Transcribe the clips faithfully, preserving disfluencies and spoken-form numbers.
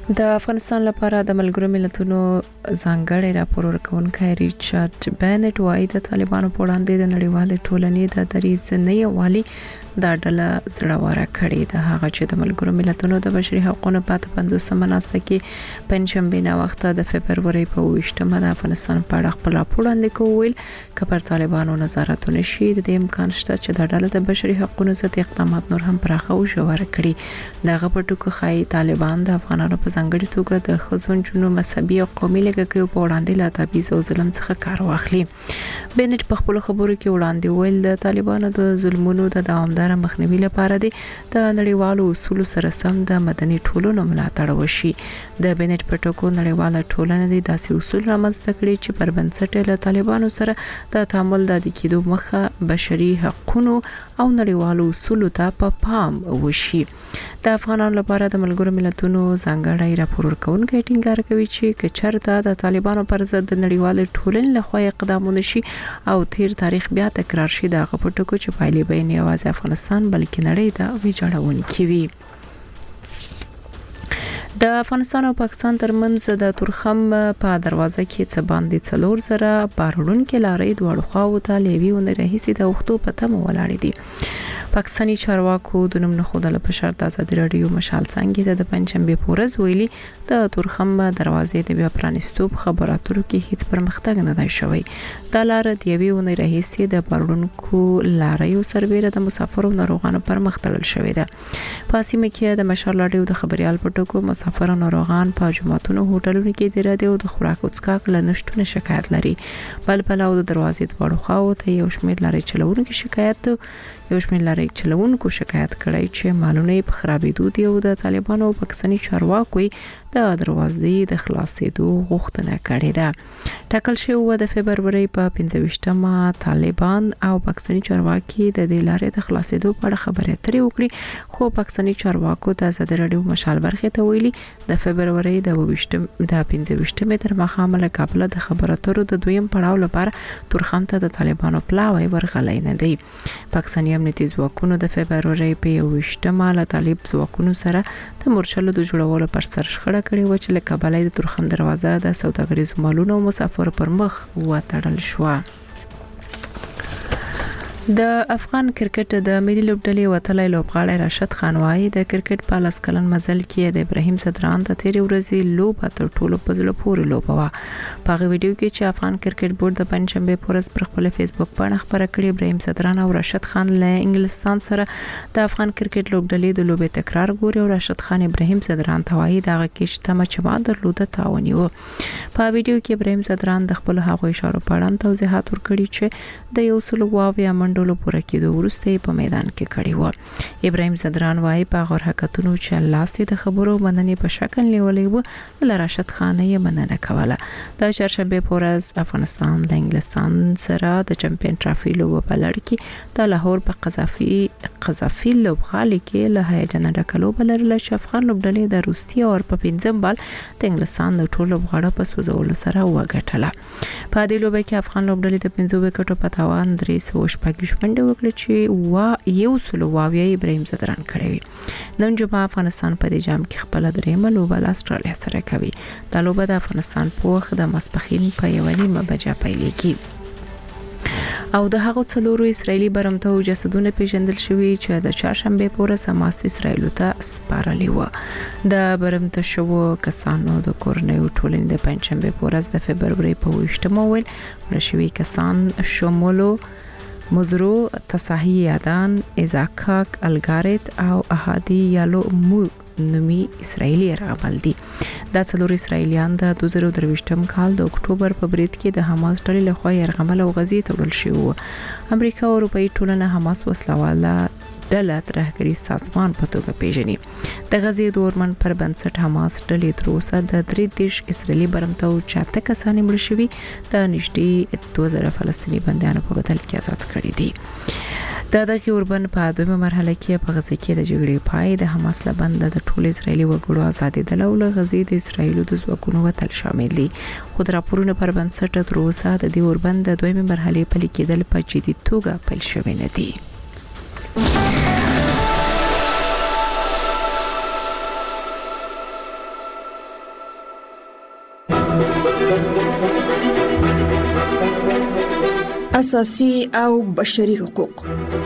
د افغانستان لپاره د ملګرو ملتونو ځانګړی راپور ورکونکي ریچارډ بینټ وايي د طالبانو په وړاندې د نړیوال ټولنې د دریځ نه یوالي دا ډله زړهوره کړې ده. هغه چې د ملګرو ملتونو د بشري حقوقو په پنځوسمه ناسته کې پنځشنبه نه وخت د فبرवरी په اوویشتمه د افغانستان په اړه خپل راپور وړاندې کوي چې پر طالبانو نظارت ونشي د امکان شته چې د ډله د بشري حقوقو ضد اقدامات نور هم پراخه او ژوره کړي. دغه په ټکو خای طالبان د افغانانو په ځانګړي توګه د خزون جنو مذهبي او قومي لګښتونو په وړاندې لا تبعیض او ظلم څخه کار واخلي. بینټ په خپل خبرو کې وړاندې ویل د طالبانو د ظلمونو د دوامدار مخنیوي لپاره د نړیوالو اصولو سره سم د مدني ټولنو ملاتړ وشي. د بینټ په ټکو نړیواله ټولنه د داسې اصول رامنځته کړي چې پر بنسټ له طالبانو سره د تعامل د کېدو مخه بشري حقوقو او نړیوالو اصولو ته په پام وشي. د افغانانو لپاره د ملګرو ملتونو ځانګړی راپور ورکونکي ټینګار کوي چې کچرته د طالبانو پر ضد د نړیوال ټولنې لخوا اقدامونه شي او تیر تاریخ بیا تکرار شي د غپټکو چې پایلې به نه یوازې افغانستان بلکې نړۍ ته ویجاړونکي وي. د افغانستان او پاکستان ترمنځ د تورخم په دروازه کې څه باندې څلور زره بارونکو لارې دوه خواو ته لیوي ونه رهسي د وختو په تمه ولاړې دي. پاکستاني چارواکو د نوم نه خودله په شرط آزادي رادیو مشال څنګه د پنځمبه پورز ویلي د تورخم دروازې د بیا پرانستو خبراتو کې هیڅ پرمختګ نه دی شوی. د لار د یوې ونه رهسي د بارونکو لارې سربېره د مسافرو ناروغانو پر مخ تړل شوی ده. په سیمه کې د مشال رادیو د خبريال په ټکو مسافر ناروغان په جمعتونو هوټلونو کې د رادیو د خوراک او څښاک لنشتونه شکایت لري. بل بل او د دروازې په وړو خاو ته یو شمېر لارې چلوونکو شکایت یو شمېر لارې چلوونکو شکایت کړی چې مالونه په خرابېدو دي او د طالبانو او پاکستاني چارواکو د دروازې د خلاصېدو غوښتنه کړې ده. ټاکل شوی و د فبرवरी په پنځه ویشتمه طالبان او پاکستاني چارواکي د دې لارې د خلاصېدو په اړه خبرې اترې وکړي خو پاکستاني چارواکو د آزادي رادیو مشال برخه ته ویلي د فبرवरी د اوویشتم د پنځه ویشتمه تر مخامه له کابل د خبرو اترو د دویم پړاو لپاره تورخم ته د طالبانو پلاوی ورغلی نه دی. پاکستاني امنیتي ځواکونو د فبرवरी په اوویشتمه له طالب ځواکونو سره د مورچلو د جوړولو پر سر شخړه کړې و چې له کابل د تورخم دروازه د سوداګریزو مالونو او مسافر پر مخ وتړل شو. د افغان کرکټ د ملي لوبډلې وتلې لوبغاړی راشد خان وايي د کرکټ په لاس کلن مزل کې د ابراهیم صدران د تیرې ورځې لوبه تر ټولو په زړه پورې لوبه وه. په هغه ویډیو کې چې افغان کرکټ بورډ د پنځشنبه په ورځ پر خپل فیسبوک باندې خبره کړې ابراهیم صدران او راشد خان له انګلستان سره د افغان کرکټ لوبډلې د لوبې تکرار ګوري او راشد خان ابراهیم صدران ته وايي دغه کې شته مچما درلوده تاونی و. په ویډیو کې ابراهیم صدران د خپل هغو اشارو په اړه توضیحات ورکړي چې د یو سل واویا منډولو پوره کېدو وروسته په میدان کې کړی و. ابراهیم صدران وايي په غوړ حرکتونو چې لاسي د خبرو مننې په شکل نیولې و ل راشد خان یې مننه کوله. د چهارشنبه په ورځ افغانستان د انګلستان سره د چمپیون ټرافي لوبه په لړ کې د لاهور په قذافي قذافي لوبغالي کې له هیجان ډکه لوبه لرله چې افغان لوبډلې د روسیې او په پنځم بال د انګلستان د ټولو لوبغاړو په سوزولو سره وګټله. په دې لوبه کې افغان لوبډلې د پنځو وکټو په تاوان درې سوه شپږ منډه وکړه چې وا یو سلو واویا ابراهیم صدران کړی وي. نن جمعه افغانستان په دې جام کې خپل درېمه لوبه له استرالیا سره کوي. دا لوبه د افغانستان په وخت د ماسپښین په یوه نیمه بجه پیلېږي او د هغو څلورو اسرایلی برمته جسدونه پیژندل شوي چې د چهارشنبه په ورځ حماس اسرایل ته سپارلي و. د برمته شوو کسانو د کورنیو ټولنې د پنځشنبه په ورځ د فبرवरी په اوویشتمه ویل مړه کسان شمولو مزرو تساهی یادان ازاکاک الګارت او احادی یالو مو نومي اسرایلی راغبل دي. دا څلور اسرایلیان د دوه زره درویشتم کال د اکتوبر په برید کې د حماس ډلې لخوا یرغمل او غزي تړل شوی و. امریکا او اروپאי ټولنه حماس وسلواله ډله ترهګری سازمان په توګه پیژني. د غزي د اورمن پر بنسټ حماس ډلې تر اوسه د درې دیش اسرایلی برمته او چاته کسان مړ شوي د نږدې دوه زره فلسطینی بندیانو په بدل کې آزاد کړي دي. د دغه اوربن په دویمه مرحله کې په غزه کې د جګړې پای د حماس لبند د ټول اسرایلی وګړو ازادي د لوله غزي د اسرایل د ځواکونو وتل شامل دي. خو د راپورونو پر بنسټ تر اوسه د دې اوربن د دویمه مرحله په لیکېدل په جدي توګه پیل شوی نه دي. اساسي او بشري حقوق.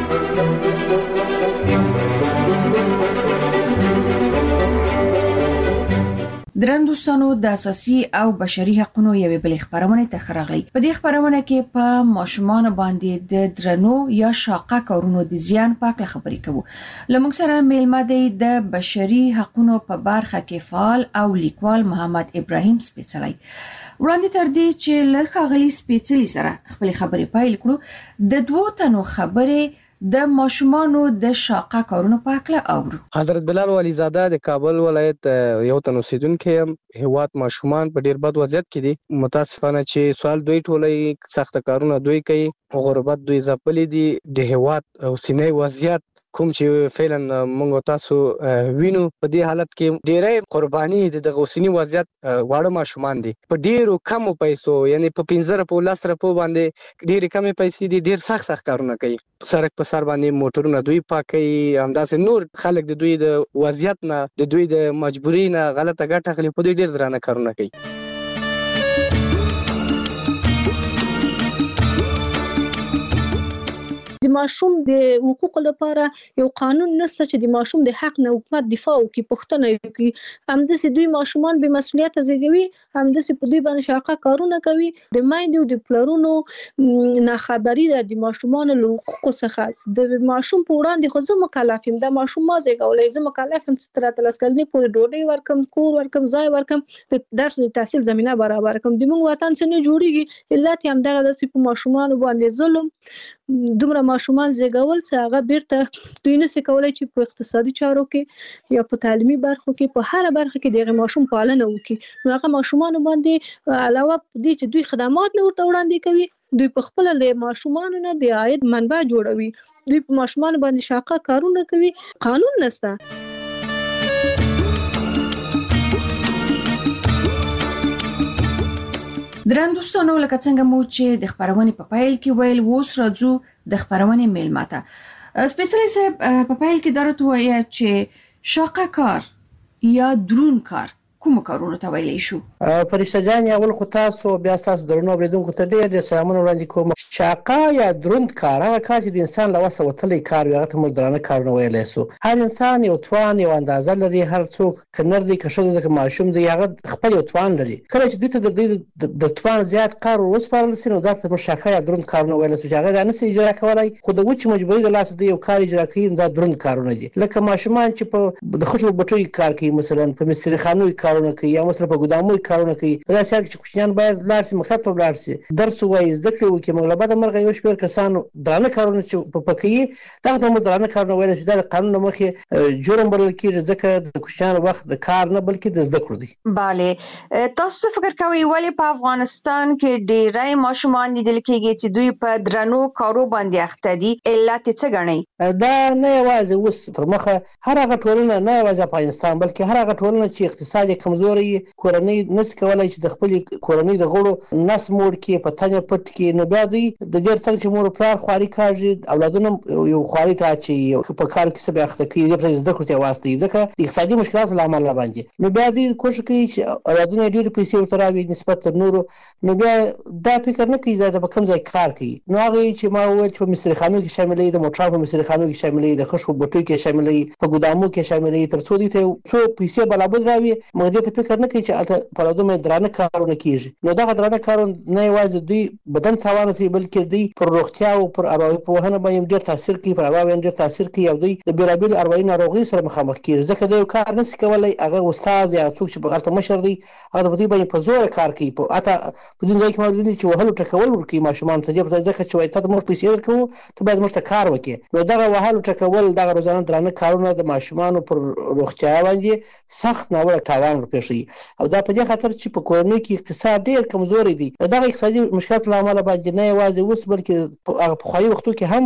درن دوستانو د اساسي او بشري حقوقو یوې بلې خبرونه ته خراغلی. په دې خبرونه کې په ماشومان باندې د درنو یا شاقه کارونو د زیان په اړه خبرې کوو. لمونږ سره میلمه دی د بشري حقوقو په برخه کې فعال او لیکوال محمد ابراهیم سپیڅلی. وړاندې تر دې چې له ښاغلي سپیڅلي سره خپل خبرې پیل کړو، د دوه تنو خبرې د ماشومانو د شاقه کارونو په اړه اورو. حضرت بلال ولی زاده د کابل ولایت یو تن اوسیدونکو یم. هیواد ماشومان په ډیر بد وضعیت کې دي. متاسفانه چې سوال دوی ټولې سخت کارونه دوی کوي، غربت دوی ځپلې دي. د هیواد او سینې وضعیت کوم چې فعلا موږ تاسو وینو، په دې حالت کې ډېرې قرباني د غوسینی وضعیت واړه ماشومان دي. په ډېرو کم پیسو، یعنی په پنځه په لس روپو باندې ډېرې کمې پیسې دي، ډېر سخت سخت کارونه کوي. سرک په سر باندې موټرونه دوی پاکي، همداسې نور خلک د دوی د وضعیت نه، د دوی د مجبورۍ نه غلطه ګټه اخلي، په دوی ډېر درانه کارونه کوي. د ماشوم د حقوقو لپاره یو قانون نشته چې د ماشوم د حق نه حکومت دفاع وکړي، پوښتنه وکړي. همداسې دوی ماشومان بې مسؤلیته زیږوي، همداسې په دوی باندې شاقه کارونه کوي. د میندو د پلرونو ناخبري ده د ماشومانو له حقوقو څخه. د ماشوم په وړاندې خو زه مکلف یم، د ماشوم ما زیږولی، زه مکلف یم چې تر اتلس کلنۍ پورې ډوډۍ ورکم، کور ورکم، ځای ورکم، د درس او تحصیل زمینه برابر کړم. د موږ وطن څخه نه جوړیږي، علت یې همدغه ده چې په ماشومانو باندې ظلم، دومره ماشومان زیږول چې هغه بیرته دوی نشي کولای چې په اقتصادي چارو کې یا په تعلیمي برخو کې په هر برخه کې دغه ماشوم پالنه وکړي. نو هغه ماشومان باندې علاوه دې چې دوی خدمات نه ورته وړاندې کوي، دوی په خپل د ماشومان نه د عاید منبع جوړوي. دوی په ماشومان باندې شاقه کارونه کوي. قانون نشته. درن دوستانو، لکه څنګه مو چې د خبرونې په پایل کې ویل، اوس راځو د خبرونې میلمه ته. سپیڅلی صاحب، په پایل کې درته وایي چې شاقه کار یا درون کار کوم کارونه ته ویلی شو؟ فرشته جان، اول خو تاسو بیا تاسو درنو اوریدونکو ته ډېر ډېر سلامونه وړاندې کوم. شاقه یا دروند کار هغه کار چې د انسان له وسه وتلی کار وي، هغه ته موږ درانه کارونه ویلی سو. هر انسان یو توان، یو اندازه لري. هر څوک که نر دی، که ښځه ده، که ماشوم دی، هغه خپل یو توان لري. کله چې دوی ته د دوی د توان زیات کار وسپارل سي، نو دا ته موږ شاقه یا دروند کارونه ویلی سو چې هغه دا نسي اجرا کولی، خو د وچې مجبورۍ د لاسه دوی یو کار اجرا کوي، دا دروند کارونه دي. لکه ماشومان چې په د خټو بټیو کار کوي، مثلا په مستریخانو کارونه کوي، یا مثلا په ګدامو کارونه کوي. دا څنګه چې کوچنیان باید لاړ شي، مکتب ته لاړ شي، درس وایي، زده کړې وکړي. موږ له بده مرغه یو شمېر کسان درانه کارونه چې په پکې دغه ته موږ درانه کارونه ویلی چې دا د قانون له مخې جرم بلل کېږي، ځکه د کوچنیانو وخت د کار نه بلکې د زده کړو دی. بله، تاسو څه فکر کوئ ولې په افغانستان کې ډېری ماشومان لیدل کېږي چې دوی په درنو کارو باندې اخته دي؟ علت یې څه ګڼئ؟ دا نه یوازې اوس تر مخه هر هغه ټولنه، نه یوازې افغانستان بلکې هر هغه ټولنه چې اقتصاد یې کمزوری، کورنۍ نس کولای چې د خپل کورنۍ د غړو نس موړ کې په تنه پټ کې، نو بیا دوی د ډېر څنګه چې مور پلار خواري کاږي، اولادونه یو خواري کا چې په کار کې څه به اخته کوي، د زده کړو ته واسطه، ځکه اقتصادي مشکلات له امله باندې. نو بیا دوی کوشش کوي چې اولادونه ډېر پیسې ورته راوړي نسبت تر نورو. نو بیا دا فکر نه کوي دا په کوم ځای کار کوي. نو هغه چې ما وویل چې په مستریخانو کې شاملې، د موټرانو په مستریخانو کې شاملې، د خښو بټیو کې شاملې، په ګدامو کې شاملې، تر څو دوی ته څو پیسې بلابود راوي. موږ دې ته فکر نه کوي چې په لادومه درانه کارونه کیږي. نو دا درانه کارونه نه یوازې دوی بدن تاوان کوي، بلکې دوی پر روغتیا او پر اروايي پوهنه باندې ډېر تاثیر کوي، پر اروايي ډېر تاثیر کوي، او دوی د بیلابیل اروايي ناروغیو سره مخامخ کیږي. ځکه دا یو کار نشي کولای، هغه استاد یا څوک چې په غلطه مشر دی، هغه په دې باندې په زور کار کوي. په اته په دې ځای کې موږ لیدل چې وهلو ټکول ورکوي ماشومان ته، ځکه چې وایي ته موږ پیسې درکوو، ته باید موږ ته کار وکړې. نو دغه وهلو ټکول، دغه روزانه درانه کارونه د ماشومانو پر روغتیا باندې سخت ناوړه تاوان ورپېښوي. او دا په دې خاطر چې په کورنۍ کې اقتصاد ډېر کمزوری دی. دغه اقتصادي مشکلات له امله باندې نه یوازې اوس بلکې هغه پخواني وختو کې هم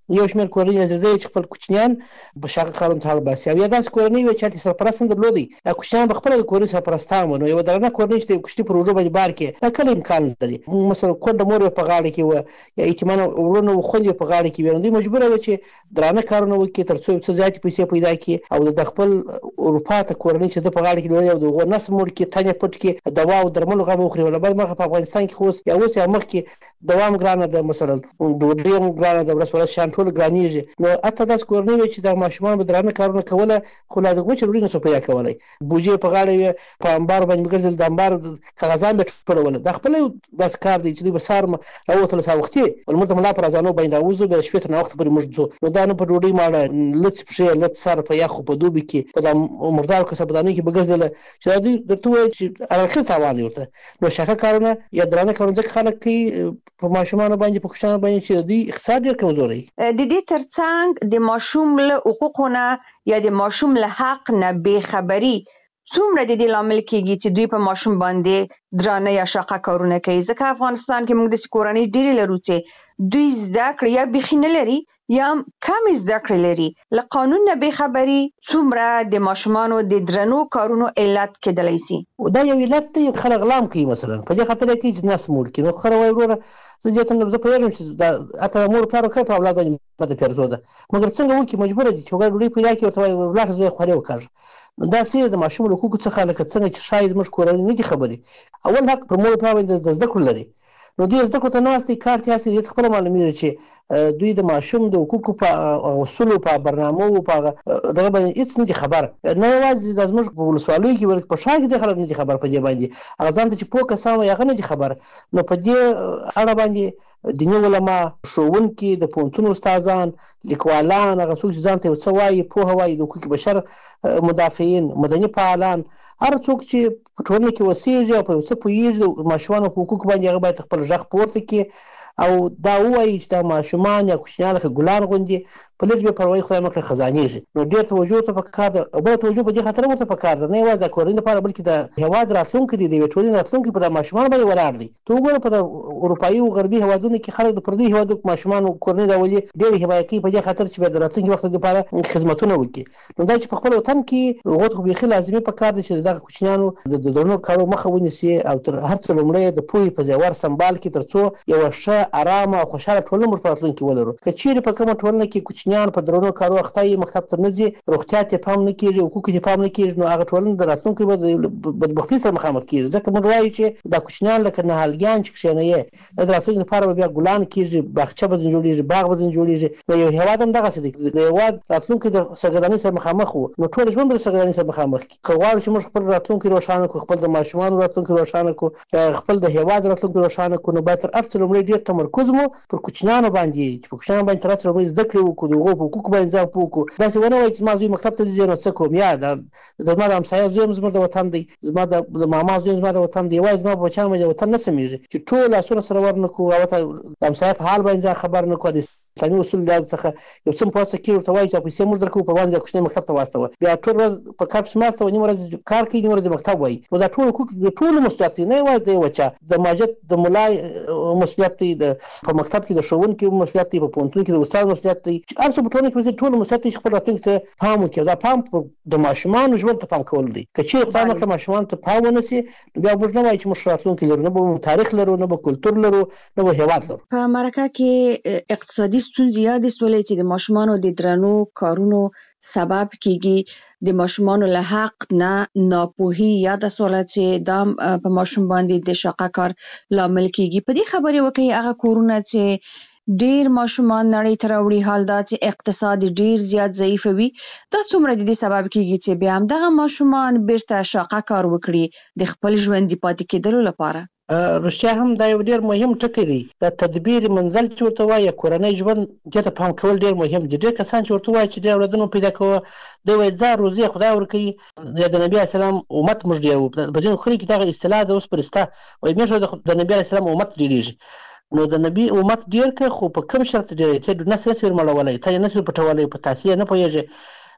یو شمېر کورنۍ زده چې خپل کوچنیان په شاقه کارونو ته اړ باسي او یا داسې کورنۍ وي چې هلته سرپرست هم درلودی دا کوچنیان په خپله د کورنۍ سرپرستان وو نو یوه درنه کورنۍ چې د کوچني پروژو باندې بار کړي دا کله امکان لري مثلا کونډه مور په غاړه کې وه یا یتیمانه وروڼه و خویندې په غاړه کې وي نو دوی مجبوره وه چې درانه کارونه وکړي تر څو یو څه زیاتې پیسې پیدا کړي او د خپل اروپا ته کورنۍ چې ده په غاړه کې لري او د هغو نس موړ کړي تنې پټ کړي دوا او درملو غم وخوري ولا بعد مخه په افغانستان کې خو اوس یا اوس یا مخکې دوا هم ګرانه ده مثلا ډوډۍ هم ګرانه ده ورځ په ورځ شیان ټول ګرانېږي نو حتی داسې کورنۍ وي چې د ماشومان به درانه کارونه کوله خو لا د وچې ډوډۍ نه سو پیدا کولی بوجۍ په غاړه وي په امبار باندې ګرځېدل د امبار کاغذان به ټولول دا خپله یو داسې کار دی چې دوی به سهار راووتله سهار وختي لمونځ ته ملا په رضانو باندې راوځو بیا د شپې تر ناوخته پورې موږ ځو نو دا نه په ډوډۍ ماړه لڅ پښې لڅ سر په یخو په دوبي کې په دا مردارو کسبدانۍ کې به ګرځېدله چې دا دوی درته ووایي چې اړخیز تاوان دی ورته نو شاقه کارونه یا درانه کارونه ځکه خلک کوي په ماشومانو باندې په کوچنیانو باندې چې د دوی اقتصاد ډېر کمزوری د دې ترڅنګ د ماشوم له حقوقو نه یا د ماشوم له حق نه بېخبري څومره د دې لامل کېږي چې دوی په ماشوم باندې درانه یا شاقه کارونه کوي ځکه افغانستان کې موږ داسې کورنۍ ډېرې لرو چې دوی زده کړې یا بیخي نه لري یا کمې زده کړې لري له قانون نه بېخبري څومره د ماشومانو د درنو کارونو علت کېدلی سي دا یو علت دی خلک غلام کوي مثلا په دې خاطر کوي چې نس موړ کړي نو خره وایي وروره زه دې ته زه پوهېږم چې دا حتی د مور پلار وکړه په اولاد باندې بده پیرزو ده مګر څنګه وکړي مجبوره دي چې وګړه ډوډۍ پیدا کړي ورته وایي ولاړ زوی خولې وکاږه نو داسې د ماشوم له حقوقو څخه لکه څنګه چې ښایي زموږ کورنۍ نه دي خبرې اول حق پر مور پلار باندې د زده کړو لري نو دوی زده کړو ته ناست دي کار ته هسې دې خپله معلومېږي چې دوی د ماشوم د حقوقو په اصولو په برنامو په دغه باندې هېڅ نه دي خبر نه یوازې دا زموږ په ولسوالیو کې بلکې په ښار کې ډېر خلک نه دي خبر په دې باندې هغه ځان ته چې پوه کسان وایي هغه نه دي خبر نو په دې اړه باندې دیني علما ښوونکي د پوهنتون استادان لیکوالان هغه څوک چې ځان ته یو څه وایي پوهه وایي د حقوق بشر مدافعین مدني فعالان هر څوک چې په ټولنه کې اوسېږي او په یو څه پوهېږي د ماشومانو په حقوقو باندې هغه باید خپل غږ پورته کړي او دا ووایي چې دا ماشومان یا کوچنیان لکه ګلان غوندې په لږ بې پروایي خدای مه کړه خزانېږي نو ډېر توجه ورته پکار ده او بله توجه په دې خاطر ورته پکار ده نه یوازې د کورنۍ لپاره بلکې د هېواد راتلونکی دی د یوې ټولنې راتلونکی په دا ماشومانو باندې ولاړ دی ته وګوره په د اروپایي او غربي هېوادونو کې خلک د پردیو هېوادو ماشومانو کورنۍ راولي ډېرې حمایه کوي په دې خاطر چې بیا د راتلونکي وخت لپاره خدمتونه وکړي نو دا چې په خپل وطن کې هغو ته خو بیخي لازمي پکار دی چې دغه کوچنیانو د درنو کارو مخه ونیسي او تر هر څه لومړی د پوهې په ځای ور سمبال کړي تر څو یوه ښه ارامه او خوشحاله ټولنه موږ په راتلونکي ولرو که چیرې په کومه ټولنه کې کوچنیان په درنو کارو اخته وي مکتب ته نه ځي روغتیا ته پام نه کېږي حقوقو ته پام نه کېږي نو هغه ټولنه د راتلونکي به د بدبختۍ سره مخامخ کېږي ځکه موږ وایو چې دا کوچنیان لکه نهالګیان چې کښېنوي دا د راتلونکي لپاره به بیا ګلان کېږي باغچه به ځینې جوړېږي باغ به ځینې جوړېږي نو یو هېواد هم دغسې دی د هېواد راتلونکی د سرګردانۍ سره مخامخ و نو ټول ژوند به د سرګردانۍ سره مخامخ کړي که غواړو چې موږ خپل راتلونکی روښانه کړو خپل د ماشومانو راتلونکی روښانه کړو خپل د هېواد راتلونکی روښانه کړو نو باید تر هر څه لومړی ډېر تمرکز مو پر کوچنیانو باندې چې په کوچنیانو باندې تر هر څه لومړی زده کړې وکړو د هغو په حقوقو باندې ځان پوه کړو داسې ونه وایي چې زما زوی مکتب ته ځي نو څه کوم یا زما د همسایه زوی هم زموږ د وطن دی زما د ماما زوی هم زما د وطن دی یوازې زما په بچیانو باندې د وطن نه سمېږي چې ټول لاسونه سره ور نه کړو هغه د همسایه په حال باندې ځان خبر نه کړو اسلامي اصول له څخه یو څه په واسطه کې ورته وایي چې پیسې موږ درکوو پر وړاندې کوچنی مکتب ته واستوه بیا ټول ورځ په کار پسې ماسته وه نیمه ورځ کار کوي نیمه ورځ مکتب وایي نو دا ټول حقوق د ټولو مسؤلیت دی نه یوازې د یوه چا د ماجد د ملا مسؤلیت دی د په مکتب کې د ښوونکي مسؤلیت دی په پوهنتون کې د استاد مسؤلیت دی هر څه په ټولنه کې ټول مسؤلیت دی چې خپل راتلونکي ته پام وکړي دا پام د ماشومانو ژوند ته پام کول دی که چیرې خدای مکړه ماشومانو ته پام ونه سي نو بیا موږ نه وایو چې موږ راتلونکی لرو نه به تاریخ لرو نه به کلتور لرو نه به هېواد لرو په مرکه کې اقتصادي ستونزې یادې سولې چې د ماشومانو د درنو کارونو سبب کېږي د ماشومانو له حق نه ناپوهي یاده سوله چې دا په ماشوم باندې د شاقه کار لامل کېږي په دې خبرې وکړي هغه کورونه چې ډیر ماشومان نړۍ ته راوړي حال دا چې اقتصاد ډیر زیات ضعیف وي دا څومره د دې سبب کېږي چې بیا هم دغه ماشومان بیرته شاقه کار وکړي د خپل ژوندي پاتې کېدلو لپاره رښتیا هم دا یو ډېر مهم ټکی دی د تدبیر منزل چې ورته وایي کورنۍ ژوند دې ته پام کول ډېر مهم دي ډېر کسان چې ورته وایي چې ډېر اولادونه پیدا کوه دوی وایي ځان روزي خدای ورکوي یا د نبي علیه السلام امت موږ ډېر وو په ځینو خلکو کې دغه اصطلاح ده اوس پرسته وایي موږ د نبي علیه السلام امت ډېرېږي نو د نبي امت ډېر که خو په کوم شرط ډېرېږي ته نسل نسل مړولی ته یې نسل پټولی په تاسې نه پوهېږي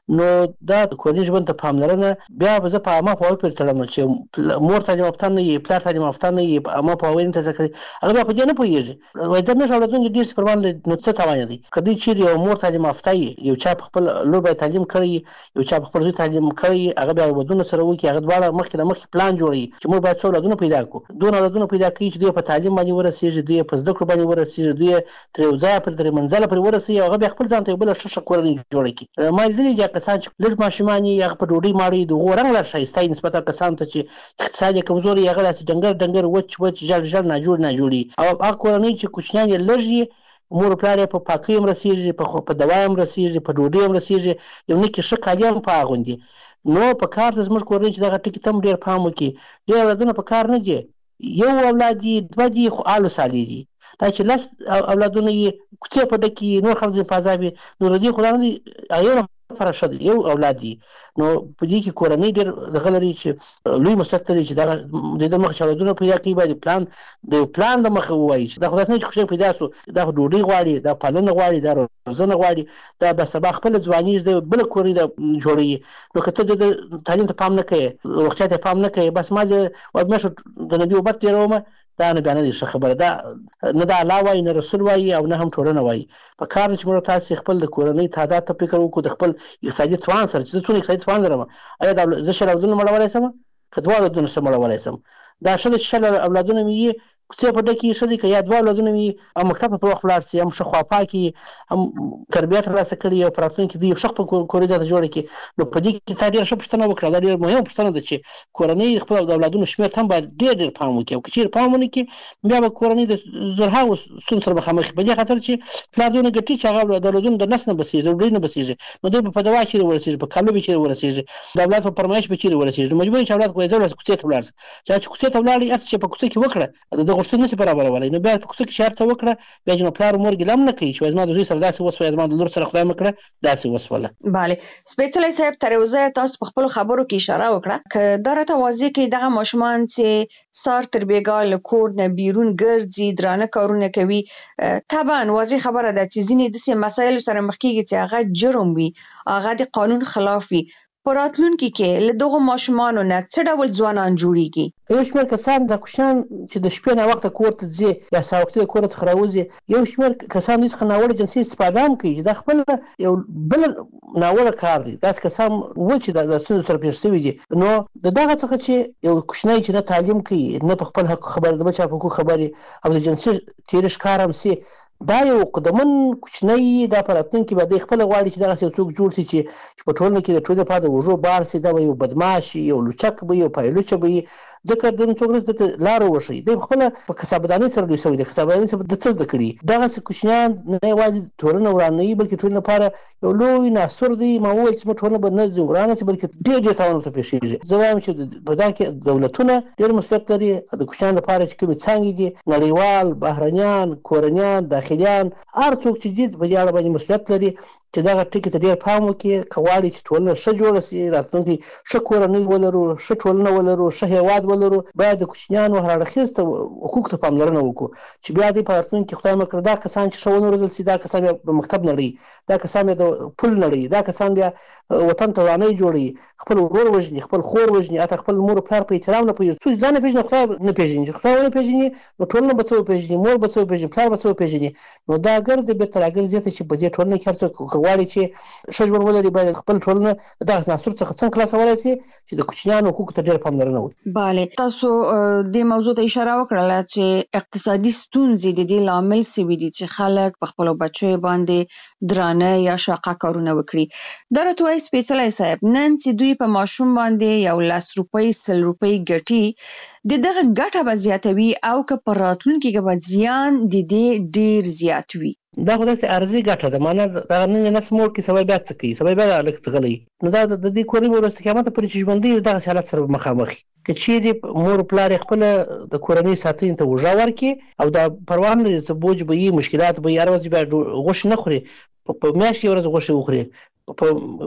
نو دا کورنۍ ژوند ته پاملرنه بیا به زه په عامه پوهاوي پورې تړم چې مور تعلیم یافته نه وي، پلار تعلیم یافته نه وي، په عامه پوهاوي نه زده کړي، هغه بیا په دې نه پوهېږي. وایي زه نشم اورېدونکي ډېر څه پر باندې نو څه تاوان دی. که دوی چیرې یو مور تعلیم یافته وي، یو چا په خپل لور باید تعلیم کړی، یو چا په خپل زوی تعلیم کړی، هغه بیا ودونه سره وکړي، هغه دواړه مخکې له مخکې پلان جوړوي چې موږ باید څو اولادونه پیدا کړو. دوه اولادونه پیدا کړي چې دوی په تعلیم باندې ورسېږي، دوی په زده کړو باندې ورسېږي، دوی تر یو ځایه پورې تر منزله پورې ورسېږي، هغه بیا خپل ځان ته یو بله ښه ښه کورنۍ جوړه کړي. ما لیدلي دي کسان چې لږ ماشومان یې هغه په ډوډۍ ماړه د هغو رنګ لا ښایسته نسبت هغه کسانو ته چې اقتصاد یې کمزوری، هغه داسې ډنګر ډنګر وچ وچ ژړ ژړ ناجوړ ناجوړي. او هغه کورنۍ چې کوچنیان یې لږ وي، مور پلار یې په پاکۍ هم رسېږي، په دوا هم رسېږي، په ډوډۍ هم رسېږي، یو نکي ښه کالي هم په اغوندي. نو په کار د زموږ کورنۍ چې دغه ټکي ته هم ډېر پام وکړي. ډېر اولادونه په کار نه دي، یو اولاد دي، دوه دي، خو آل صالح دي. دا چې لس اولادونه یې کوڅې په ډکې نور خلک ځینې په عذاب وي، نو د دې خو دا نه دي، یو نفره ښه دی، یو اولاد دي. نو په دې کې کورنۍ ډېر دغه لري چې لوی مسؤلیت لري چې دغه د دې مخکې چې اولادونه پیدا کړي باید پلان د پلان د مخه ووایي چې دا خو داسې نه چې کوچنی پیدا سو، دا خو ډوډۍ غواړي، دا پالنه غواړي، دا روزنه غواړي، دا به سبا خپله ځواني د بله کورنۍ جوړوي. نو که ته د تعلیم ته پام نه کوې، روغتیا ته پام نه کوې، بس ما زه وایم د نبي وبت تېرومه، دا نه بیا نه دي ښه خبره. دا نه دا الله وایي، نه رسول وایي، او نه هم ټولنه وایي. په کار ده چې موږ تاسې خپل د کورنۍ تعداد ته فکر وکړو، د خپل اقتصادي توان سره چې زه څومره اقتصادي توان لرم، آیا دا زه شل اولادونه مړولی شم که دوه اولادونه څه مړولی شم؟ دا ښه ده چې شل اولادونه مې وي کوڅې په ډکې ښه دی، که یا دوه اولادونه مې هم مکتب ته پر وخت ولاړ شي، هم ښه خواپاکي، هم تربیه ترلاسه کړي، او په راتلونکي کې دوی یو ښه خپل کورنۍ ځای ته جوړه کړي. نو په دې کې تا ډېره ښه پوښتنه وکړه، دا ډېره مهمه پوښتنه ده چې کورنۍ خپل د اولادونو شمېر ته هم باید ډېر ډېر پام وکړي. او که چېرې پام ونه کړي، بیا به کورنۍ د زرهاوو ستونزو سره مخامخ وي، په دې خاطر چې پلار دونه ګټي چې هغه د اولادونو د نس نه بسېږي، د ډوډۍ نه بسېږي، نو دوی به په دوا چېرې ورسېږي، په کالو به چېرې ورسېږي، د اولاد په فرمایش به چېرې ورسېږي. نو مجبور چې اولاد خو یې زه ورسې کوڅې ته ولاړ شي. چا چې کوڅې ته ولاړ هر څه چې په کوڅه کې وکړه د غوښتنې نشي برابرولی، نو بیا په کوڅه کې چې هر څه وکړه، بیا چې نو پلار مور ګیله هم نه کوي چې زما د زوی سره داسې وسوه، زما د لور سره خدای مه کړه داسې وسوله. بله، سپېڅلی صاحب تر اوسه تاسو په خپلو خبرو کې اشاره وکړه که دا راته واضح کړي دغه ماشومان چې سهار تر بېګا له کور نه بیرون ګرځي، درانه کارونه کوي، طبعا واضح خبره ده چې ځینې داسې مسایلو سره مخ کېږي چې هغه جرم وي، هغه د قانون خلاف وي. په راتلونکي کې له دغو ماشومانو نه څه ډول ځوانان جوړیږي؟ یو شمېر کسان د کوچنیان چې د شپې ناوخته کور ته ځي یا سهار وختي د کور څخه راوځي، یو شمېر کسان دوی څخه ناوړه جنسي استفاده هم کوي، دا خپل یو بل ناوړه کار دی. داسې کسان و چې د ستونزو سره پېښ شوي دي. نو د دغه څخه چې یو کوچنی چې نه تعلیم کوي، نه په خپل حق خبر، د بل چا په حقوق خبرې، او د جنسي تېري ښکار هم سي، دا یو قدمن کوچنی، دا په راتلونکي به دی خپله غواړي چې دغسې یو څوک جوړ شي چې چې په ټولنه کې د ټولنې لپاره د اوږو بار شي. دا به یو بدماش وي، یو لوچک به یو پایلوچه به وي، ځکه د څوک ورځ دته لاره وښیي. دی خپله په کسابدانۍ سره لوی شوی دی، کسابدانۍ سره د څه زده کړي. دغسې کوچنیان نه یوازې ټولنه ورانوي، بلکې ټولنې لپاره یو لوی ناسور دی. ما وویل چې زموږ ټولنه به نه ورانه شي، بلکې ډېر ډېر تاوان ورته پېښېږي. زه وایم چې په دا کې دولتونه ډېر مسؤلیت لري، د کوچنیانو لپاره چې کومې څانګې دي، نړیوال، بهرنیان، کورنیان، داخلیان، هر څوک چې دي په دې اړه باندې مسؤلیت لري چې دغه ټکي ته ډېر پام وکړي. که غواړي چې ټولنه ښه جوړه شي، راتلونکي ښه کورنۍ ولرو، ښه ټولنه ولرو، ښه هېواد ولرو، باید د کوچنیانو هر اړخیز ته حقوقو ته پاملرنه وکړو چې بیا دوی په راتلونکي خدای مه کړه دا کسان چې ښه ونه روزل شي، دا کسان بیا په مکتب نړوي، دا کسان بیا د پل نړوي، دا کسان بیا وطن ته ورانۍ جوړوي، خپل ورور وژني، خپل خور وژني، حتی خپل مور و پلار په احترام نه پوهېږي. څوک ځان نه پېژني، خدای نه پېژني. چې خدای ونه پېژني، نو ټولنه به څه وپېژني، مور به څه وپېژني، پلار به څه وپېژني. نو دا ګرد بېرته راګرځي ته چې په دې ټولنه کې هر څوک غواړي چې ښه ژوند ولري، باید خپل ټولنه د دغسې ناسور څخه څنګه خلاصولی شي چې د کوچنیانو حقوقو ته ډېره پاملرنه وکړي. بله، تاسو دې موضوع ته اشاره وکړله چې اقتصادي ستونزې د دې لامل شوي دي چې خلک په خپلو بچیو باندې درانه یا شاقه کارونه وکړي. دا راته وایي سپېڅلی صاحب، نن چې دوی په ماشوم باندې یو لس روپۍ سل روپۍ ګټي، د دغه ګټه به زیاتوي او که په راتلونکي کې به زیان د دې ډېر زیات وي. دا خو داسې عرضي ګټه ده، معنا دغه نن یې نس موړ کړي، سبا بیا څه کوي، سبا بیا لږ څغلی. نو دا د دې کورنۍ به وروسته قیامته پورې چې ژوندی وي دغسې حالت سره مخامخ وي. که چیرې مور پلار یې خپله د کورنۍ ساتنې ته اوږه ورکړي او دا پروا نه لري څه بوج به وي، مشکلات به وي، هره ورځ بیا غوښې نه خوري، په میاشت یې ورځ غوښې وخوري، په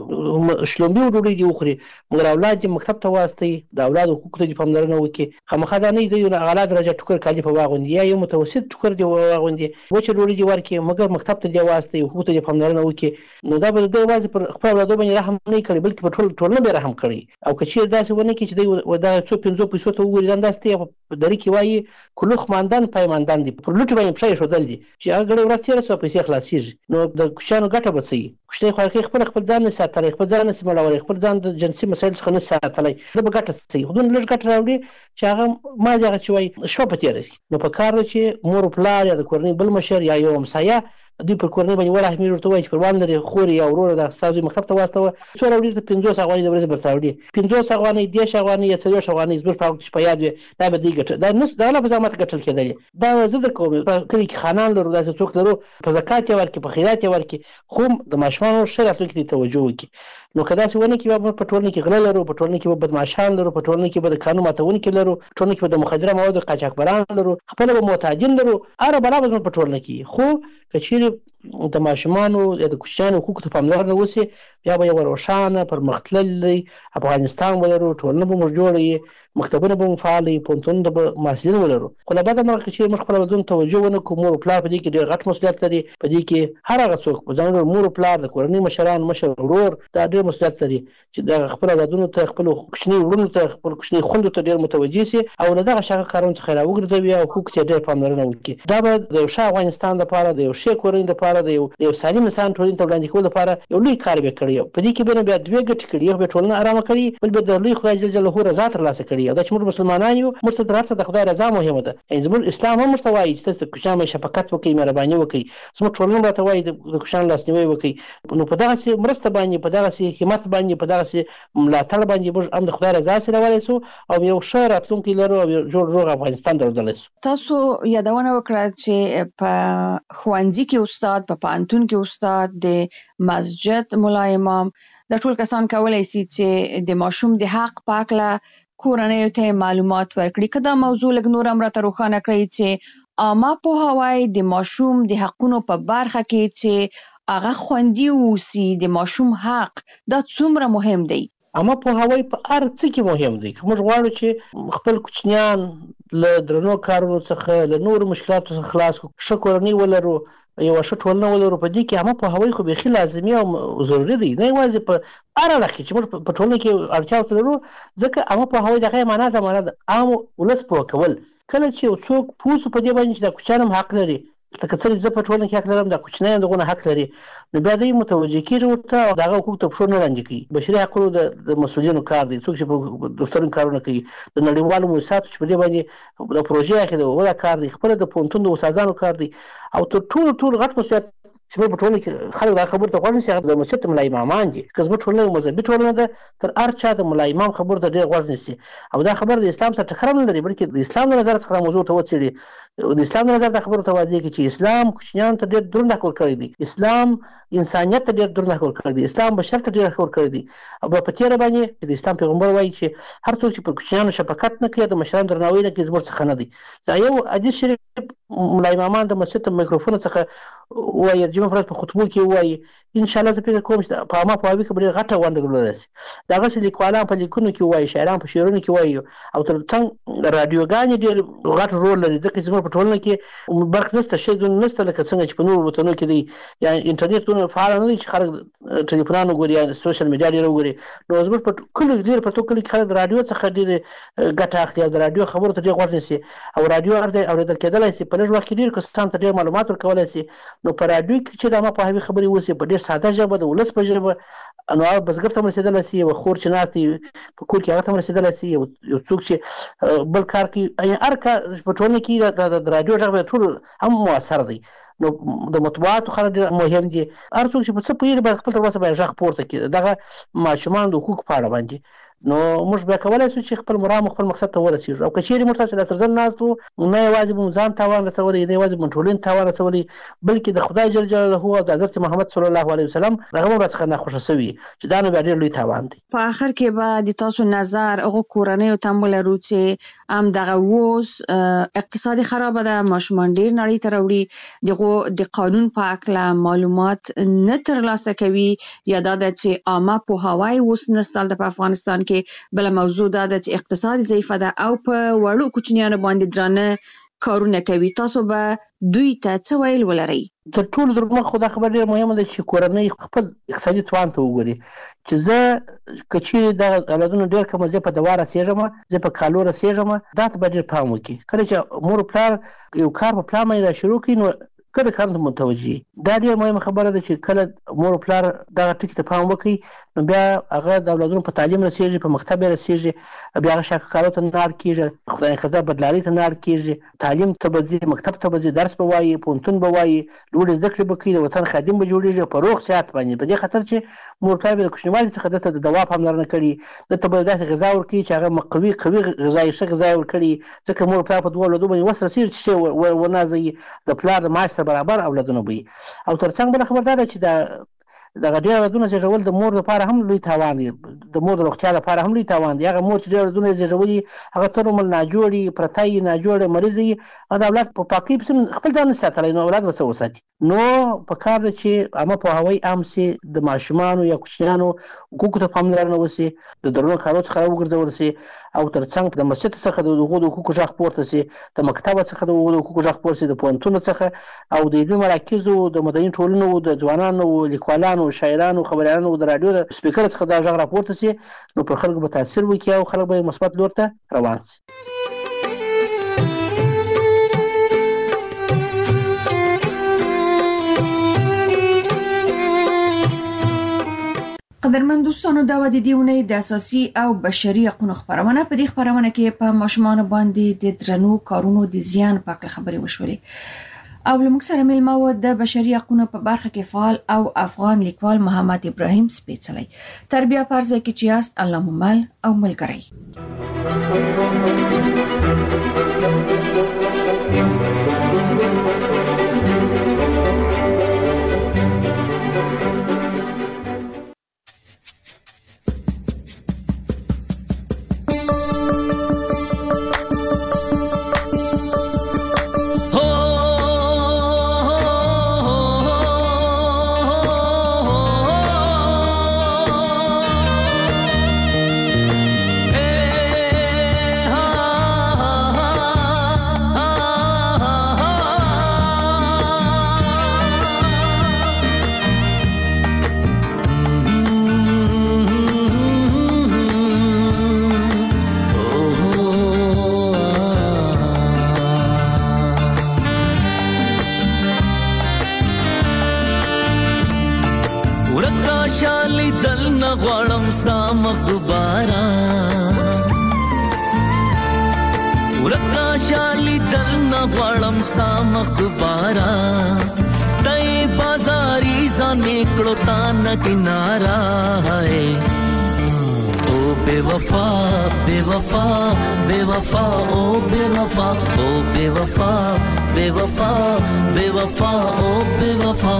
شلومبي ډوډۍ دی وخوري مګر اولاد دې مکتب ته واستي د اولاد حقوق ته پاملرنه وکړي خامخا دا نه دی یو اعلی درجه ټوکر کالي په واغوندي یا یو متوسط ټوکر دی واغوندي وچه ډوډۍ دی ورکړي مګر مکتب ته دی واستي حقوق ته پاملرنه وکړي نو دا به د واځي پر خپل اولاد باندې رحم نه کوي بلکې په ټول ټولنه به رحم کوي او کچیر داسې ونه کې چې دی دا څو پنځو پیسو ته وګوري دا داسته په دری کې وایي کلوخ ماندان پایماندان دي پر لوټ باندې پښې شودل دي چې هغه ډېر ورته سره پیسې خلاصيږي نو د کوچانو ګټه بچي کوچنی خو خپل خپل ځان نه ساتي خپل ځان نه سمړول خپل ځان د جنسي مسایل څخه نه ساتلی دا به ګټه سي خودونه لږ ګټه راوړي چې هغه ما ځای چې وایي شو په تیر نو په کار چې مور پلار یا د کورنۍ بل مشر یا یو همسایه دوی پر کورنۍ باندې ولا اهمیت ورته وایي چې پر باندې لري خور یا ورور د استاد مکتب ته واستوه څو راوړي ته پنځوس افغانۍ د ورځې برته راوړي پنځوس افغانۍ دېرش افغانۍ یا څلوېښت افغانۍ زموږ په وخت کې په یاد وي دا به دوی ګټه دا نه دا په زحمت ګټل کېدلې دا زه در کوم په کلي کې خانان لرو داسې څوک لرو په زکات یې ورکړي په خیرات یې ورکړي خو د ماشومانو ښه راتلونکي ته توجه وکړي نو که داسې ونه کړي بیا په ټولنه کې غله لرو په ټولنه کې به بدمعشان لرو په ټولنه کې به د قانون ماتونکي لرو په ټولنه کې به د مخدره موادو قاچاقبران لرو خپله به معتادین لرو هره بلا به زموږ په ټولنه کې خو که چیرې د ماشومانو یا د کوچنیانو حقوقو ته پاملرنه وشي بیا به یو روښانه پرمختللی افغانستان ولرو ټولنه به موږ جوړه مکتبونه به مو فعال وي پوهنتونونه به محصلین ولرو خو له بده مرغه چې موږ خپله بدون توجه ونه کړو مور او پلار په دې کې ډېر غټ مسؤلیت لري په دې کې هر هغه څوک په ځانګړي مور او پلار د کورنۍ مشران مشر ورور دا ډېر مسؤلیت لري چې د خپل اولادونو ته خپل کوچني وروڼو ته خپل کوچني خویندو ته ډېر متوجه سي او له دغه شاغه کارونو څخه راوګرځوي او حقوق ته ډېر پاملرنه وکړي دا به د یو ښه افغانستان لپاره د یو ښې کورنۍ لپاره د یو یو سالم انسان ټولنې ته وړاندې کولو لپاره یو لوی کار به کړی په دې کې به بیا دوه ګټې کړي یو به ټولنه آرامه کړي بل به د لوی خدای جل جلاله رضا ترلاسه کړي او دا چې موږ مسلمانان یو موږ ته درته د خدای رضا مهمه ده یعنې زموږ اسلام هم موږ ته وایي چې تاسو د کوچنیانو شفقت وکړئ مهرباني وکړئ زموږ ټولنه راته وایي د کوچنیانو لاسنیوی وکړئ نو په دغسې مرسته باندې په دغسې همت باندې په دغسې ملاتړ باندې موږ هم د خدای رضا حاصلولی سو او یو ښه راتلونکی لرو او یو جوړ روغ افغانستان درلودلی سو تاسو یادونه وکړه چې په ښوونځي کې استاد په پوهنتون کې استاد د مسجد ملا امام د ټول کسان کولای شي چې د ماشوم د حق په اړه کورنۍ ته معلومات ورکړي کدا موضوع لګ نور امر ته روښانه کړی چې عامه پوهاوی د ماشوم د حقونو په برخه کې چې هغه خوندي اوسي د ماشوم حق دا څومره مهم دی عامه پوهاوی په هر څه کې مهم دی که موږ غواړو چې خپل کوچنیان له درنو کارونو څخه له نورو مشکلاتو څخه خلاص کړو ښه کورنۍ ولرو یو ښه ټولنه ولرو په دې کې عامه پوهاوی خو بیخي لازمي او ضروري دی نه یوازې په هر اړخ کې چې موږ په ټولنه کې اړتیا ورته لرو ځکه عامه پوهاوی دغه معنا ده معنا د عام ولس پوه کول کله چې یو څوک پوه سو په دې باندې چې د کوچیان هم حق لري لکه څنګه زه په ټولنه کې حق لرم د کوچنیانو دغه حق لري نو بیا دوی متوجه کېږي ورته او دغه حقوق ته پښو نه لاندې کوي بشري حقوقو د مسؤلینو کار دی څوک چې په دفترونو کارونه کوي د نړیوالو مؤسساتو چې په دې باندې د پروژې اخلي ولا کار دی خپل د پوهنتون د استادانو کار دی او تر ټولو ټول غټ مسؤلیت چې په ټولنه کې خلک دا خبر ته غوږ نیسي هغه د مسجد ملا امامان دي که زموږ ټولنه مذهبي ټولنه ده تر هر چا د ملا امام خبر ته ډېر غوږ نیسي او دا خبر د اسلام سره ټکر نه لري بلکې د اسلام له نظر څخه موضوع ته وڅېړي د اسلام له نظر دا خبره ته واضح کړي چې اسلام کوچنیانو ته ډېر دروند حق ورکړی دی اسلام انسانیت ته ډېر دروند حق ورکړی دی اسلام بشر ته ډېر حق ورکړی دی او په تېره باندې د اسلام پیغمبر وایي چې هر څوک چې پر کوچنیانو شفقت نه کوي د مشرانو درناوی نه کوي زموږ څخه نه دی دا یو حدیث شریف ملا امامان د مسجد د میکروفون څخه وایي جمعه ورځ په خطبو کې وایي ان شاء الله زه فکر کوم چې په عامه پوهاوي کې به ډېره غټه ونډه درلودلی شي دغسې لیکوالان په لیکنو کې وایي شاعران په شعرونو کې وایي او تر څنګ راډیوګانې ډېر غټ رول لري ځکه چې زموږ په ټولنه کې برق نشته شی نشته لکه څنګه چې په نورو وطنو کې دی یا انټرنیټ فعال نه دی چې خلک ټلیفونان وګوري یا سوشل میډیا ډېر وګوري نو زموږ په کلیو ډېر په ټول کلي کې خلک د راډیو څخه ډېرې ګټه اخلي او د راډیو خبرو ته ډېر غوږ نیسي او راډیو اورېدل کېدلی شي په لږ وخت کې ډېر کسانو ته ډېر معلومات ورکولی شي نو په راډیو کې چې د عامه پوهاوي خبرې وشي په ډېر ساده ژبه د ولس په ژبه نو هغه بزګر ته هم رسېدلی شي یوه خور چې ناست وي په کور کې هغه ته هم رسېدلی شي یو څوک چې بل کار کوي هر کار په ټولنه کې د راډیو غږ به ټول هم مؤثر دی نو د مطبوعاتو خلک ډېر مهم دي هر څوک چې په څه پوهېږي باید خپل تر اوسه باید غږ پورته کړي دغه ماشومان د حقوقو په اړه باندې نو موږ بیا کولای شو چې خپل مرام خپل مقصد ته ورسیږو. او کچېرې موږ تاسو د سرزن ناستو نه یوازې به ځان تاوان رسولي نه یوازې به ټولین تاوان رسولي بلکې د خدای جل جلاله او د حضرت محمد صلی الله علیه وسلم هغه راڅخه نه خوښ شوی چې دا نو بیا ډېر لوی تاوان دی. په اخر کې به د تاسو نظر هغه کورنۍ او تمول روچه ام دغه ووس اقتصادي خراب ده ماشومان ډېر نړۍ ته راوړي دغه د قانون په اړه معلومات نه ترلاسه کوي یا دا چې عامه په هواي وس نستل د افغانستان کې بل موضوع دا چې اقتصاد ضعیف ده او په وړو کوچنیانو باندې درانه کارونه کوي. تاسو به دوی ته څه ویل ولرئ؟ تر ټولو درمه خو دا خبر ډېر مهمه ده چې کورنۍ خپل اقتصادي توان ته وګوري چې زه کچې د اولادونو ډېر کوم زه په دواره سیږم زه په کالو رسیږم دا ته به ډېر پام وکړي. کله چې مور پلار یو کار په پلان باندې شروع کړي نو کله کار ته متوجي دا ډېر مهمه خبره ده چې کله مور پلار دا ټکی ته پام وکړي نو بیا هغه د اولادونو په تعلیم رسیږي په مکتب رسیږي بیا هغه شاکارو ته نار کیږي خدای خدا بدلاري ته نار کیږي تعلیم ته بځي مکتب ته بځي درس به وایي پونتون به وایي لوړ زده کړې به کوي د وطن خادم به جوړیږي په روغ صحت باندې په دې خاطر چې مور پلار د کوچنیوالي څخه دته د دوا پاملرنه کړي دته به داسې غذا ورکړي چې هغه مقوي قوي غذایي ښه غذا ورکړي ځکه مور پلار په دوه اولادو باندې وس رسیږي چې ونازي د پلار د معاش برابر اولادونه وي. او ترڅنګ بل خبر دا چې دا دغه ډېر اولادونه زیږول د مور لپاره هم لوی تاوان دی د مور د روغتیا لپاره هم لوی تاوان دی. هغه مور چې ډېر اولادونه زیږولي هغه تر عمر ناجوړي پرتای ناجوړه مریض وي او د اولاد په پاکۍ پسې خپل ځان ساتلی نو اولاد به څه وساتي. نو په کار ده چې عامه پوهاوی عام سي د ماشومانو یا کوچنیانو حقوقو ته پاملرنه وسي د درنو کارو څخه راوګرځول سي او ترڅنګ د مسجد څخه د هغو د حقوقو غږ پورته سي د مکتب څخه د هغو د حقوقو غږ پورته سي د پوهنتون څخه او د علمي مراکزو د مدني ټولنو د ځوانانو لیکوالانو شاعرانو خبریالانو د رادیو د سپیکر څخه دا غږ راپورته سي نو پر خلکو به تاثیر وکړي او خلک به مثبت لور ته روان سي. قدرمن دوستانو دا و د دیونه د اساسي او بشري حقوقو خبرونه په دې خبرونه کې په ماشومان باندې د درنو کارونو د زیان په اړه خبرې وشولې او لمک سره ملما و د بشري حقوقو په برخه کې فعال او افغان لیکوال محمد ابراهیم سپیڅلی تربیه پرځه کې چیاست الله ممل او ملګری. किनारा है ओ बेवफा बेवफा बेवफा ओ बेवफा ओ बेवफा बेवफा बेवफा ओ बेवफा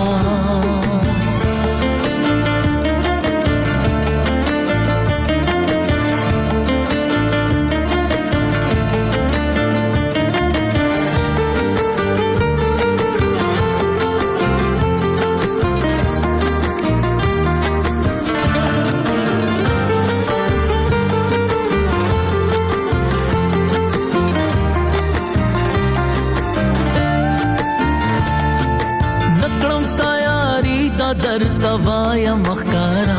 در توایا مخکارا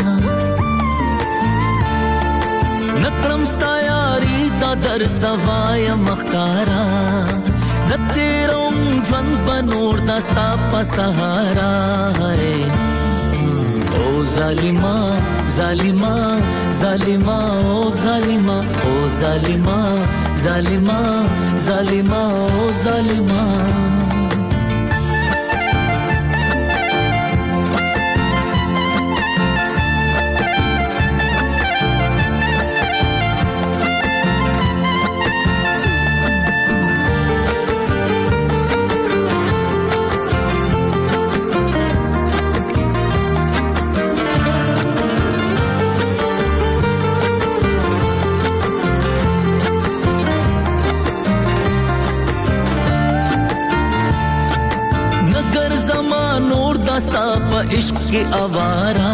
نکړم ستا یاري دا در توایا مخکارا د تیروم ژوند بنور دستا په سهارا او ظالما ظالما ظالما او ظالما او ظالما ظالما ظالما او ظالما जिगर जमा नूर दस्ता प इश्क के आवारा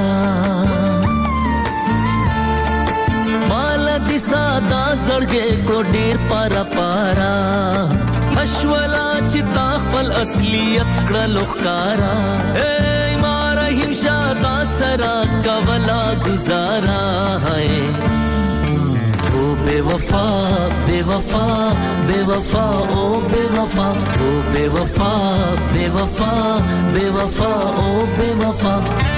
माला दिसा दा जड़गे को डेर पारा पारा अश्वला चिता पल असलियत कड़ा लुखकारा ए मारा हिमशा दा सरा कवला गुजारा है ओ बेवफा बेवफा बेवफा ओ बेवफा ओ बेवफा बेवफा बेवफा ओ बेवफा